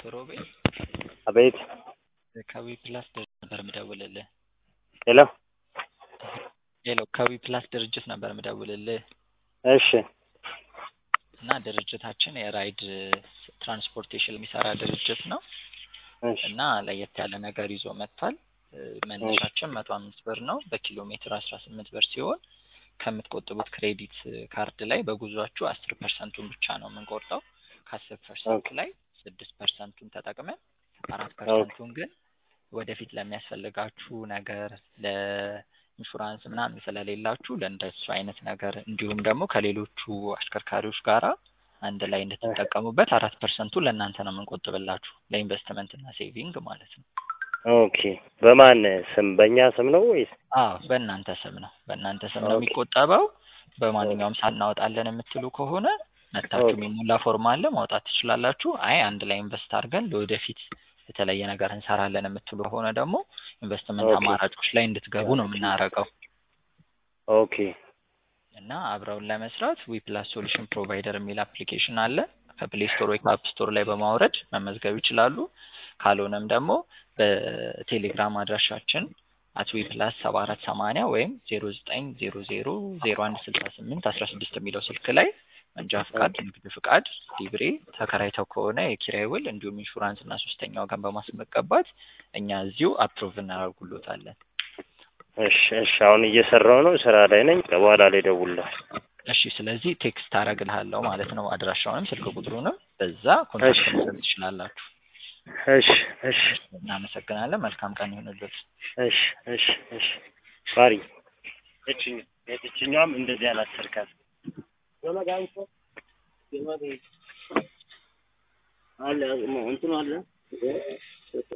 ሮቤል አቤት ከዊ ፕላስ ነበር የምደውልልህ። ሄሎ ከዊ ፕላስ ድርጅት ነበር የምደውልልህ። እሺ እና ድርጅታችን የራይድ ትራንስፖርቴሽን የሚሰራ ድርጅት ነው። እሺ እና ለየት ያለ ነገር ይዞ መጥቷል። መነሻችን 105 ብር ነው፣ በኪሎ ሜትር 18 ብር ሲሆን ከምትቆጥቡት ክሬዲት ካርድ ላይ በጉዟችሁ 10% ብቻ ነው የምንቆርጠው። ከ10% ላይ 6%ን ተጠቅመን 4%ን ግን ወደፊት ለሚያስፈልጋችሁ ነገር ለኢንሹራንስ ምናምን ስለሌላችሁ ለእንደሱ አይነት ነገር እንዲሁም ደግሞ ከሌሎቹ አሽከርካሪዎች ጋራ አንድ ላይ እንድትጠቀሙበት 4%ን ለእናንተ ነው የምንቆጥብላችሁ ለኢንቨስትመንት እና ሴቪንግ ማለት ነው። ኦኬ በማን ስም? በእኛ ስም ነው ወይስ? በእናንተ ስም ነው። በእናንተ ስም ነው የሚቆጠበው። በማንኛውም ሰዓት እናወጣለን የምትሉ ከሆነ መታችሁ የሚሞላ ፎርም አለ ማውጣት ትችላላችሁ። አይ አንድ ላይ ኢንቨስት አድርገን ለወደፊት የተለየ ነገር እንሰራለን የምትሉ ከሆነ ደግሞ ኢንቨስትመንት አማራጮች ላይ እንድትገቡ ነው የምናረገው። ኦኬ እና አብረውን ለመስራት ዊፕላስ ሶሉሽን ፕሮቫይደር የሚል አፕሊኬሽን አለ። ከፕሌይ ስቶር ወይ ከአፕ ስቶር ላይ በማውረድ መመዝገብ ይችላሉ። ካልሆነም ደግሞ በቴሌግራም አድራሻችን @ዊፕላስ7480 ወይም 0900016816 የሚለው ስልክ ላይ መንጃ ፍቃድ፣ ንግድ ፍቃድ፣ ሊብሬ ተከራይተው ከሆነ የኪራይ ውል እንዲሁም ኢንሹራንስ እና ሶስተኛ ወገን በማስመዝገባት እኛ እዚሁ አፕሩቭ እናደርጉልዎታለን። እሺ አሁን እየሰራው ነው፣ ስራ ላይ ነኝ። በኋላ ላይ ደውልልሃል። እሺ ስለዚህ ቴክስት አደርግልሃለሁ ማለት ነው። አድራሻውንም ስልክ ቁጥሩንም በዛ ኮንታክት ማድረግ ትችላላችሁ። እሺ እናመሰግናለን። መልካም ቀን ይሁንልዎት። እሺ ባሪ እቺኛም እንደዚህ አላሰርካት አለ እንትኑ አለ